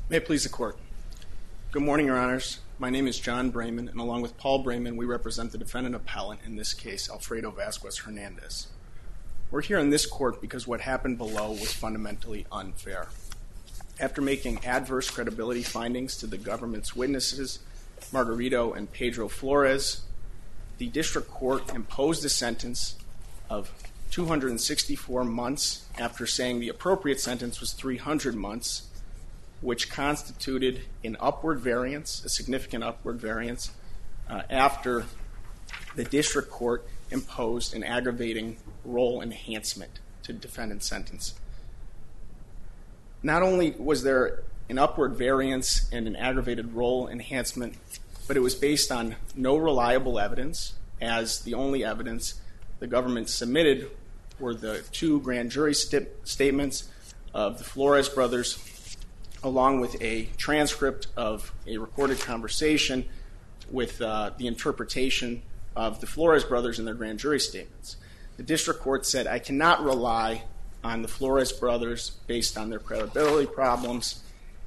May it please the Court. Good morning, Your Honors. My name is John Brayman, and along with Paul Brayman, we represent the defendant appellant in this case, Alfredo Vasquez-Hernandez. We're here in this court because what happened below was fundamentally unfair. After making adverse credibility findings to the government's witnesses, Margarito and Pedro Flores, the district court imposed a sentence of 264 months after saying the appropriate sentence was 300 months, which constituted an upward variance, a significant upward variance, after the district court imposed an aggravating role enhancement to the defendant's sentence. Not only was there an upward variance and an aggravated role enhancement, but it was based on no reliable evidence, as the only evidence the government submitted were the two grand jury statements of the Flores brothers, along with a transcript of a recorded conversation with the interpretation of the Flores brothers in their grand jury statements. The district court said, I cannot rely on the Flores brothers based on their credibility problems,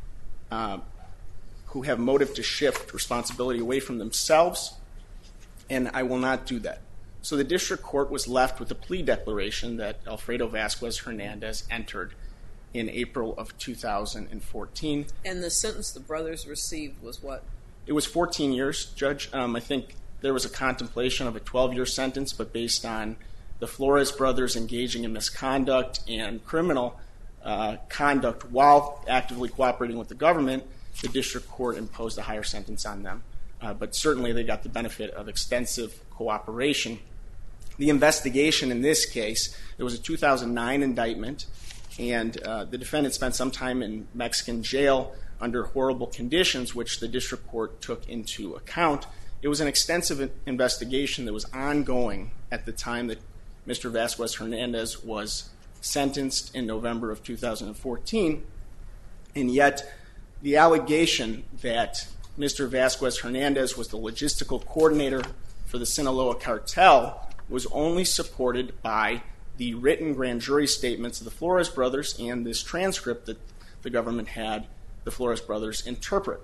who have motive to shift responsibility away from themselves, and I will not do that. So the district court was left with a plea declaration that Alfredo Vasquez-Hernandez entered in April of 2014. And the sentence the brothers received was what? It was 14 years, Judge. I think there was a contemplation of a 12-year sentence, but based on the Flores brothers engaging in misconduct and criminal conduct while actively cooperating with the government, the district court imposed a higher sentence on them. But certainly they got the benefit of extensive cooperation. The investigation in this case, it was a 2009 indictment, and the defendant spent some time in Mexican jail under horrible conditions, which the district court took into account. It was an extensive investigation that was ongoing at the time that Mr. Vasquez-Hernandez was sentenced in November of 2014, and yet the allegation that Mr. Vasquez-Hernandez was the logistical coordinator for the Sinaloa cartel was only supported by the written grand jury statements of the Flores brothers and this transcript that the government had the Flores brothers interpret.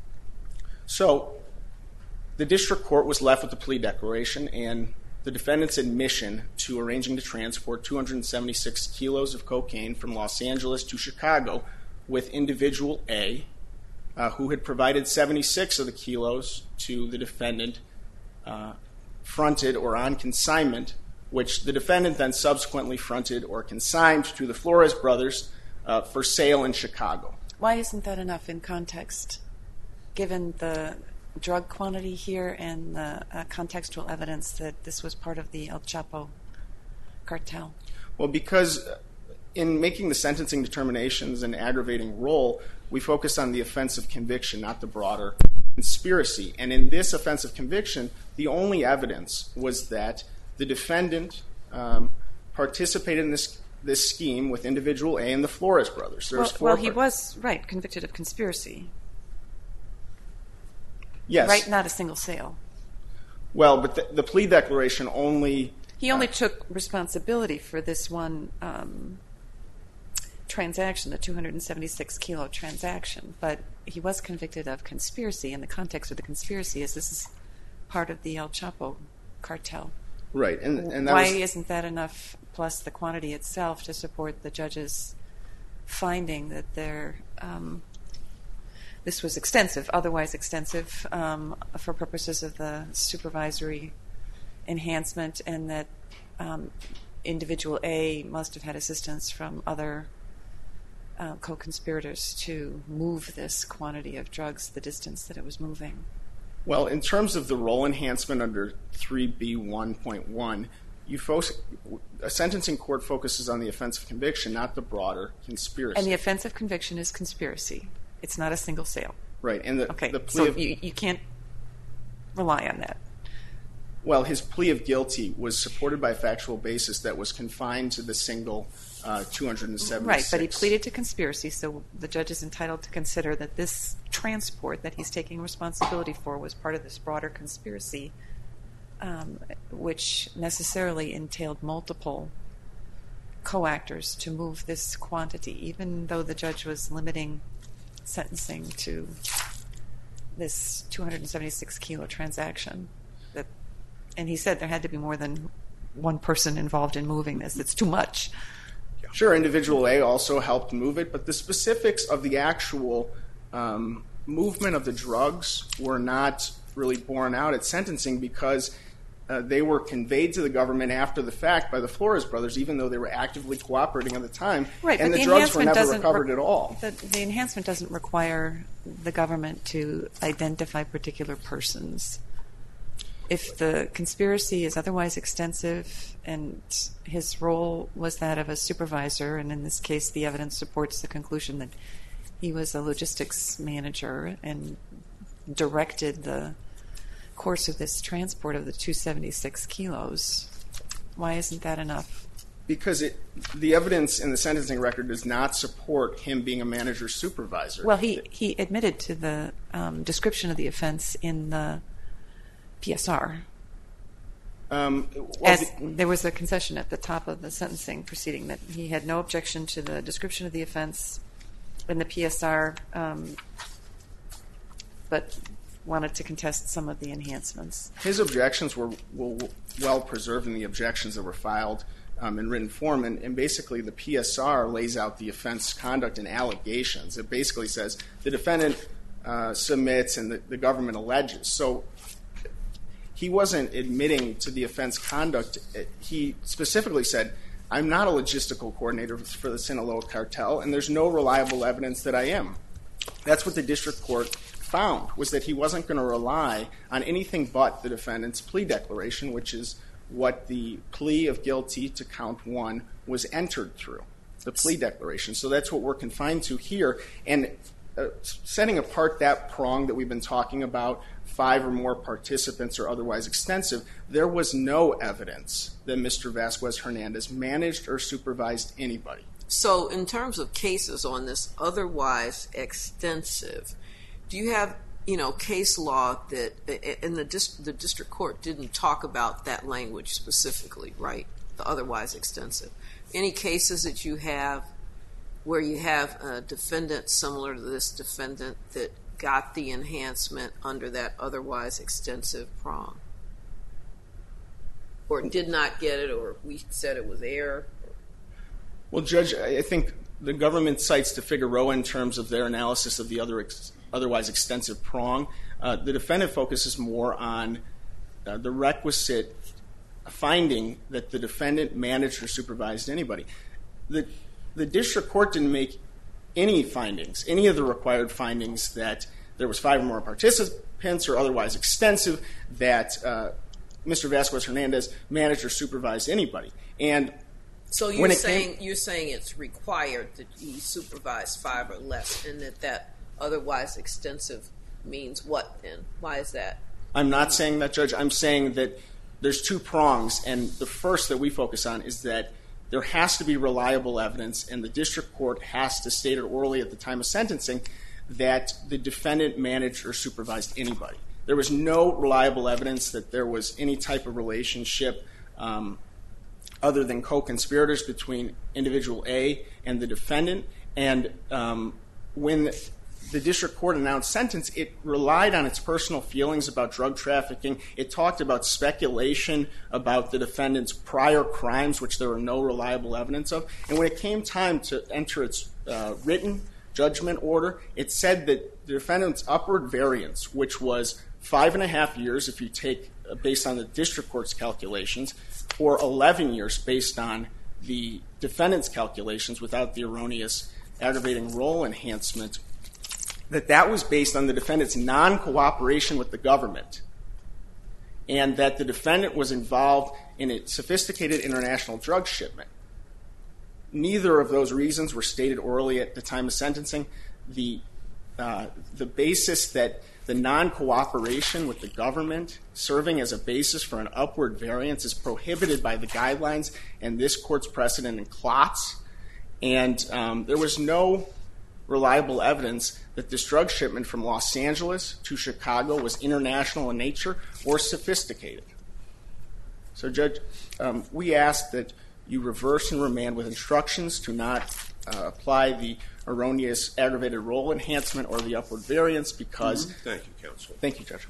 So the district court was left with the plea declaration and the defendant's admission to arranging to transport 276 kilos of cocaine from Los Angeles to Chicago with individual A, who had provided 76 of the kilos to the defendant fronted or on consignment, which the defendant then subsequently fronted or consigned to the Flores brothers for sale in Chicago. Why isn't that enough in context, given the drug quantity here and the contextual evidence that this was part of the El Chapo cartel? Well, because in making the sentencing determinations and aggravating role, we focus on the offense of conviction, not the broader conspiracy. And in this offense of conviction, the only evidence was that the defendant participated in this scheme with individual A and the Flores brothers. Well, he was, right, convicted of conspiracy. Yes. Right, not a single sale. Well, but the plea declaration only... He only took responsibility for this one transaction, the 276 kilo transaction, but he was convicted of conspiracy, and the context of the conspiracy is this is part of the El Chapo cartel. Right. And why isn't that enough, plus the quantity itself, to support the judge's finding that this was extensive, otherwise extensive, for purposes of the supervisory enhancement, and that individual A must have had assistance from other co-conspirators to move this quantity of drugs the distance that it was moving? Well, in terms of the role enhancement under 3B1.1, a sentencing court focuses on the offense of conviction, not the broader conspiracy. And the offense of conviction is conspiracy. It's not a single sale. Right. And okay, the plea so of, you can't rely on that. Well, his plea of guilty was supported by a factual basis that was confined to the single 276. Right, but he pleaded to conspiracy, so the judge is entitled to consider that this transport that he's taking responsibility for was part of this broader conspiracy, which necessarily entailed multiple co-actors to move this quantity, even though the judge was limiting sentencing to this 276 kilo transaction. And he said there had to be more than one person involved in moving this. It's too much. Sure, Individual A also helped move it, but the specifics of the actual movement of the drugs were not really borne out at sentencing because they were conveyed to the government after the fact by the Flores brothers, even though they were actively cooperating at the time, right, and the drugs were never recovered at all. The enhancement doesn't require the government to identify particular persons. If the conspiracy is otherwise extensive and his role was that of a supervisor, and in this case the evidence supports the conclusion that he was a logistics manager and directed the course of this transport of the 276 kilos, why isn't that enough? Because the evidence in the sentencing record does not support him being a manager supervisor. Well, he admitted to the description of the offense in the PSR. There was a concession at the top of the sentencing proceeding that he had no objection to the description of the offense in the PSR, but wanted to contest some of the enhancements. His objections were well preserved in the objections that were filed in written form, and basically the PSR lays out the offense conduct and allegations. It basically says the defendant submits and the government alleges. So he wasn't admitting to the offense conduct. He specifically said, I'm not a logistical coordinator for the Sinaloa cartel, and there's no reliable evidence that I am. That's what the district court found, was that he wasn't going to rely on anything but the defendant's plea declaration, which is what the plea of guilty to count one was entered through, the plea declaration. So that's what we're confined to here. And setting apart that prong that we've been talking about, 5 or more participants or otherwise extensive, there was no evidence that Mr. Vasquez Hernandez managed or supervised anybody. So in terms of cases on this otherwise extensive, do you have case law that, and the district court didn't talk about that language specifically, right? The otherwise extensive. Any cases that you have where you have a defendant similar to this defendant that got the enhancement under that otherwise extensive prong? Or did not get it, or we said it was error? Well, Judge, I think the government cites to Figueroa in terms of their analysis of the otherwise extensive prong. The defendant focuses more on the requisite finding that the defendant managed or supervised anybody. The district court didn't make any findings, any of the required findings that there was 5 or more participants or otherwise extensive, that Mr. Vasquez Hernandez managed or supervised anybody. And so you're saying it's required that he supervise 5 or less, and that otherwise extensive means what then? Why is that? I'm not saying that, Judge. I'm saying that there's 2 prongs, and the first that we focus on is that there has to be reliable evidence, and the district court has to state it orally at the time of sentencing that the defendant managed or supervised anybody. There was no reliable evidence that there was any type of relationship other than co-conspirators between individual A and the defendant. And when the district court announced sentence, it relied on its personal feelings about drug trafficking. It talked about speculation about the defendant's prior crimes, which there were no reliable evidence of. And when it came time to enter its written judgment order, it said that the defendant's upward variance, which was 5.5 years if you take based on the district court's calculations, or 11 years based on the defendant's calculations without the erroneous aggravating role enhancement, that was based on the defendant's non-cooperation with the government, and that the defendant was involved in a sophisticated international drug shipment. Neither of those reasons were stated orally at the time of sentencing. The basis that the non-cooperation with the government serving as a basis for an upward variance is prohibited by the guidelines and this court's precedent in Klotz. And there was no reliable evidence that this drug shipment from Los Angeles to Chicago was international in nature or sophisticated. So, Judge, we ask that you reverse and remand with instructions to not apply the erroneous aggravated role enhancement or the upward variance because... Thank you, counsel. Thank you, Judge.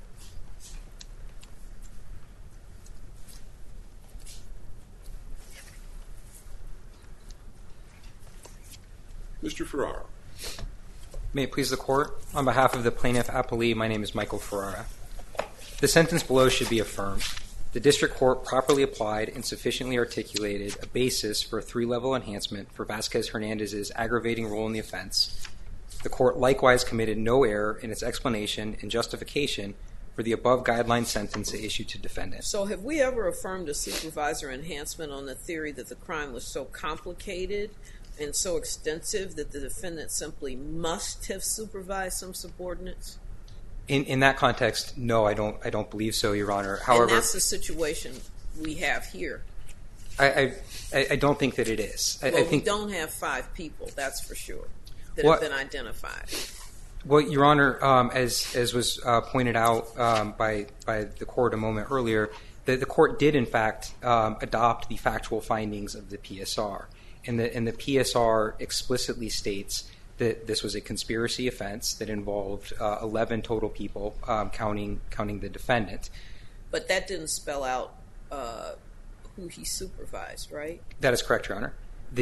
Mr. Ferrara. May it please the Court, on behalf of the plaintiff appellee, my name is Michael Ferrara. The sentence below should be affirmed. The district court properly applied and sufficiently articulated a basis for a 3-level enhancement for Vasquez-Hernandez's aggravating role in the offense. The court likewise committed no error in its explanation and justification for the above guideline sentence issued to defendant. So have we ever affirmed a supervisor enhancement on the theory that the crime was so complicated and so extensive that the defendant simply must have supervised some subordinates? In that context, no, I don't believe so, Your Honor. However, and that's the situation we have here. I don't think that it is. Well, I think we don't have 5 people, that's for sure, that have been identified. Well, Your Honor, as was pointed out by the court a moment earlier, the court did in fact adopt the factual findings of the PSR, and the PSR explicitly states that this was a conspiracy offense that involved 11 total people, counting the defendant. But that didn't spell out who he supervised, right? That is correct, Your Honor.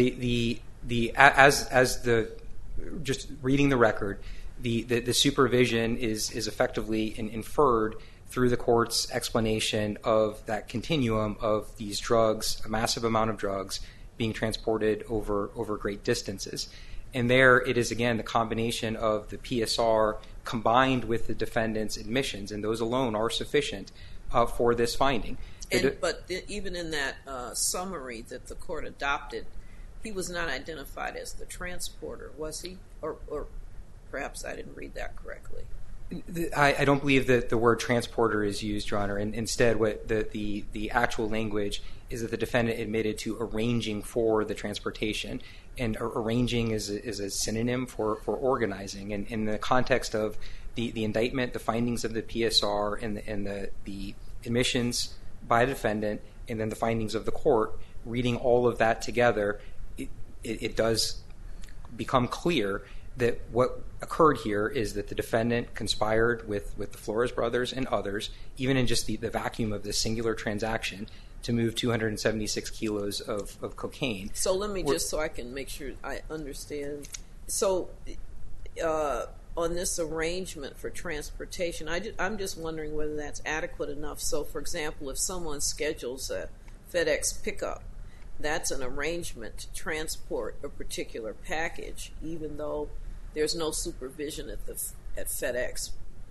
Just reading the record, the supervision is effectively inferred through the court's explanation of that continuum of these drugs, a massive amount of drugs, being transported over great distances. And there it is, again, the combination of the PSR combined with the defendant's admissions, and those alone are sufficient for this finding. But even in that summary that the court adopted, he was not identified as the transporter, was he? Or perhaps I didn't read that correctly. I don't believe that the word transporter is used, Your Honor. And instead, what the actual language is that the defendant admitted to arranging for the transportation. And arranging is a synonym for organizing. And in the context of the indictment, the findings of the PSR, and the admissions by the defendant, and then the findings of the court, reading all of that together, it does become clear that what occurred here is that the defendant conspired with the Flores brothers and others, even in just the vacuum of this singular transaction, to move 276 kilos of cocaine. So let me just, so I can make sure I understand. So on this arrangement for transportation, I'm just wondering whether that's adequate enough. So, for example, if someone schedules a FedEx pickup, that's an arrangement to transport a particular package, even though there's no supervision at FedEx.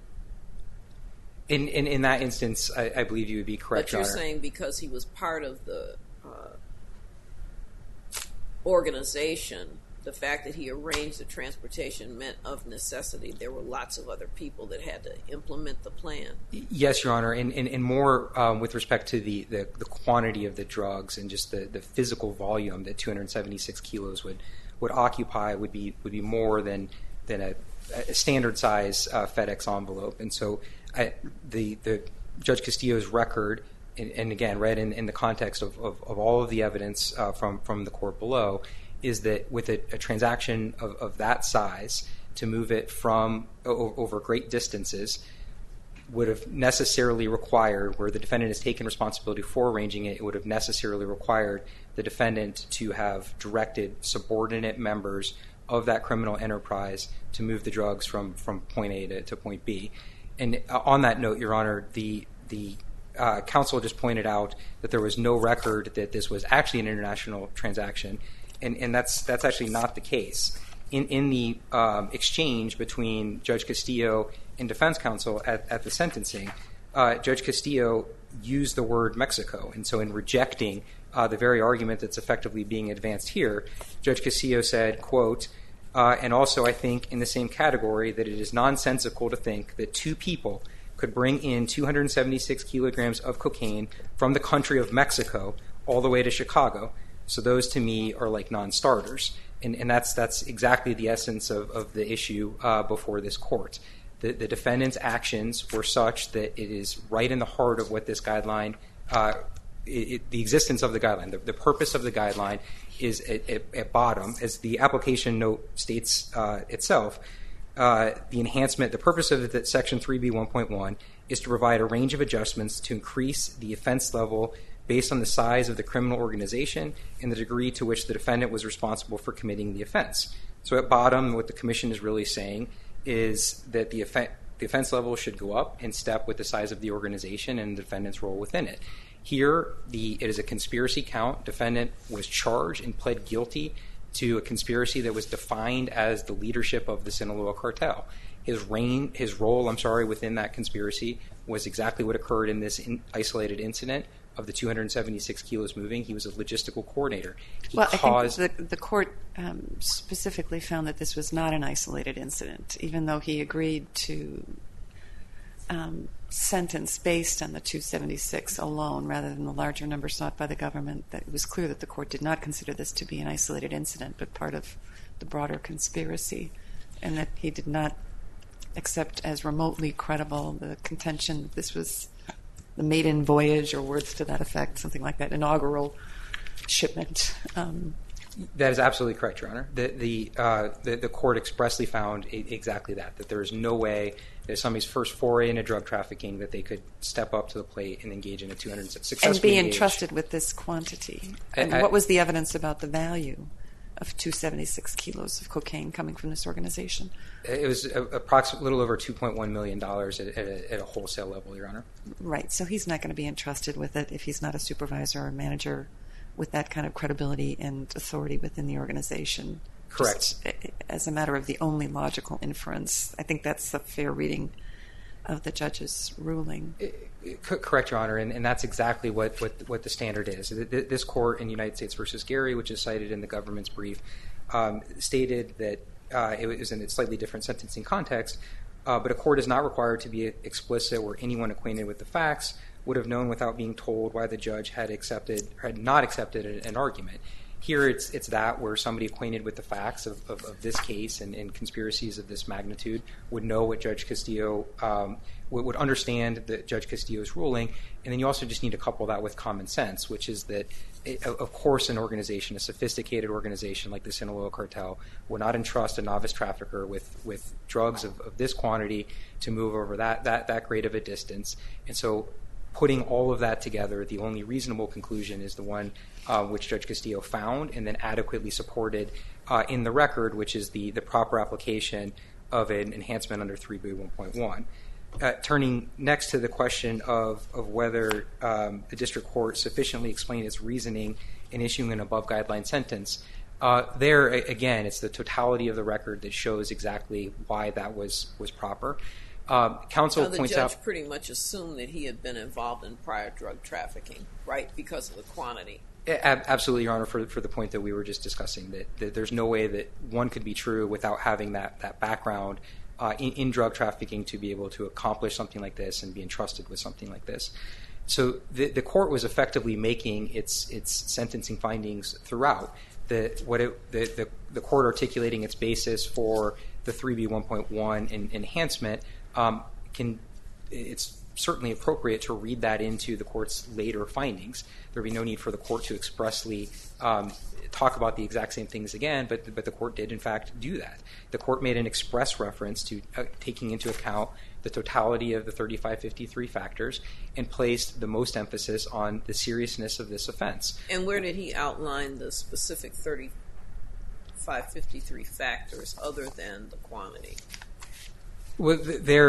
In that instance, I believe you would be correct, Your Honor. But you're saying because he was part of the organization, the fact that he arranged the transportation meant of necessity there were lots of other people that had to implement the plan. Yes, Your Honor, and more with respect to the quantity of the drugs and just the physical volume that 276 kilos would occupy would be more than a standard size FedEx envelope. And so the Judge Castillo's record, and again read in the context of all of the evidence from the court below, is that with a transaction of that size, to move it from over great distances would have necessarily required, where the defendant has taken responsibility for arranging it, it would have necessarily required the defendant to have directed subordinate members of that criminal enterprise to move the drugs from point A to point B. And on that note, Your Honor, the counsel just pointed out that there was no record that this was actually an international transaction, and that's actually not the case. In the exchange between Judge Castillo and defense counsel at the sentencing, Judge Castillo used the word Mexico, and so in rejecting the very argument that's effectively being advanced here, Judge Castillo said, quote, and also I think in the same category that it is nonsensical to think that 2 people could bring in 276 kilograms of cocaine from the country of Mexico all the way to Chicago. So those to me are like non-starters. And that's exactly the essence of the issue before this court. The defendant's actions were such that it is right in the heart of what this guideline, the existence of the guideline, the purpose of the guideline is at bottom, as the application note states itself. The enhancement, the purpose of Section 3B1.1 is to provide a range of adjustments to increase the offense level based on the size of the criminal organization and the degree to which the defendant was responsible for committing the offense. So at bottom, what the Commission is really saying is that the offense level should go up in step with the size of the organization and the defendant's role within it. Here, it is a conspiracy count. Defendant was charged and pled guilty to a conspiracy that was defined as the leadership of the Sinaloa cartel. His role within that conspiracy was exactly what occurred in this isolated incident of the 276 kilos moving. He was a logistical coordinator. I think the court specifically found that this was not an isolated incident, even though he agreed to sentence based on the 276 alone rather than the larger number sought by the government. That it was clear that the court did not consider this to be an isolated incident but part of the broader conspiracy, and that he did not accept as remotely credible the contention that this was the maiden voyage, or words to that effect, something like that, inaugural shipment. That is absolutely correct, Your Honor. The court expressly found exactly that there is no way that somebody's first foray into drug trafficking that they could step up to the plate and engage in a 206 and be entrusted with this quantity. And what was the evidence about the value of 276 kilos of cocaine coming from this organization? It was approximately a little over $2.1 million at a wholesale level, Your Honor. Right. So he's not going to be entrusted with it if he's not a supervisor or manager with that kind of credibility and authority within the organization. Correct. Just as a matter of the only logical inference, I think that's a fair reading of the judge's ruling. Correct, Your Honor, and that's exactly what the standard is. This court in United States v. Gary, which is cited in the government's brief, stated that it was in a slightly different sentencing context, but a court is not required to be explicit where anyone acquainted with the facts would have known without being told why the judge had not accepted an argument. Here it's that where somebody acquainted with the facts of this case and conspiracies of this magnitude would know what Judge Castillo would understand Judge Castillo's ruling, and then you also just need to couple that with common sense, which is that, of course, an organization, a sophisticated organization like the Sinaloa cartel, would not entrust a novice trafficker with drugs of this quantity to move over that great of a distance. And so putting all of that together, the only reasonable conclusion is the one which Judge Castillo found and then adequately supported in the record, which is the proper application of an enhancement under 3B1.1. Turning next to the question of whether the district court sufficiently explained its reasoning in issuing an above-guideline sentence, there, again, it's the totality of the record that shows exactly why that was proper. Counsel points out... The judge pretty much assumed that he had been involved in prior drug trafficking, right, because of the quantity. Absolutely, Your Honor, for the point that we were just discussing, that there's no way that one could be true without having that background in drug trafficking to be able to accomplish something like this and be entrusted with something like this. So the court was effectively making its sentencing findings throughout. The court articulating its basis for the 3B1.1 enhancement it's certainly appropriate to read that into the court's later findings. There would be no need for the court to expressly talk about the exact same things again, but the court did, in fact, do that. The court made an express reference to taking into account the totality of the 3553 factors and placed the most emphasis on the seriousness of this offense. And where did he outline the specific 3553 factors other than the quantity? Well,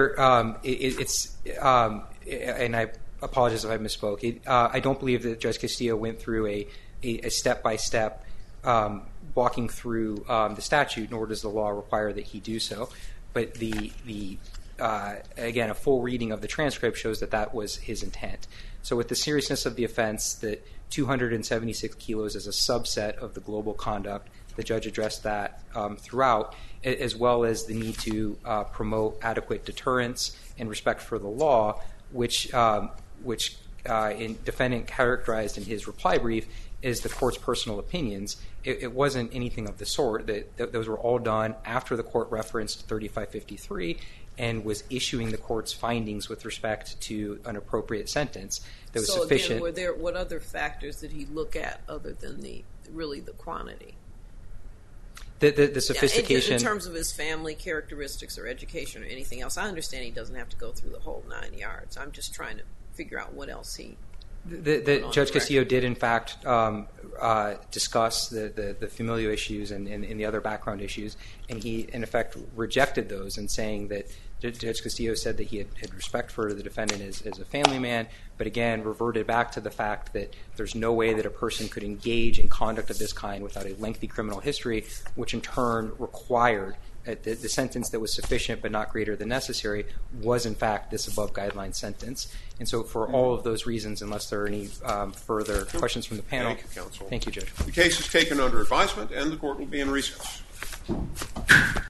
and I apologize if I misspoke. I don't believe that Judge Castillo went through a step-by-step walking through the statute, nor does the law require that he do so. But again, a full reading of the transcript shows that was his intent. So with the seriousness of the offense, that 276 kilos is a subset of the global conduct, the judge addressed that throughout, as well as the need to promote adequate deterrence and respect for the law, which defendant characterized in his reply brief is the court's personal opinions. It wasn't anything of the sort. Those were all done after the court referenced 3553 and was issuing the court's findings with respect to an appropriate sentence that was sufficient. Again, what other factors did he look at other than the really the quantity. The sophistication in terms of his family characteristics or education or anything else. I understand he doesn't have to go through the whole 9 yards. I'm just trying to figure out what else he. Judge Castillo did in fact discuss the familial issues and the other background issues, and he in effect rejected those and saying that Judge Castillo said that he had respect for the defendant as a family man, but again reverted back to the fact that there's no way that a person could engage in conduct of this kind without a lengthy criminal history, which in turn required the sentence that was sufficient but not greater than necessary was in fact this above guideline sentence. And so for all of those reasons, unless there are any further questions from the panel. Thank you, counsel. Thank you, Judge. The case is taken under advisement and the court will be in recess.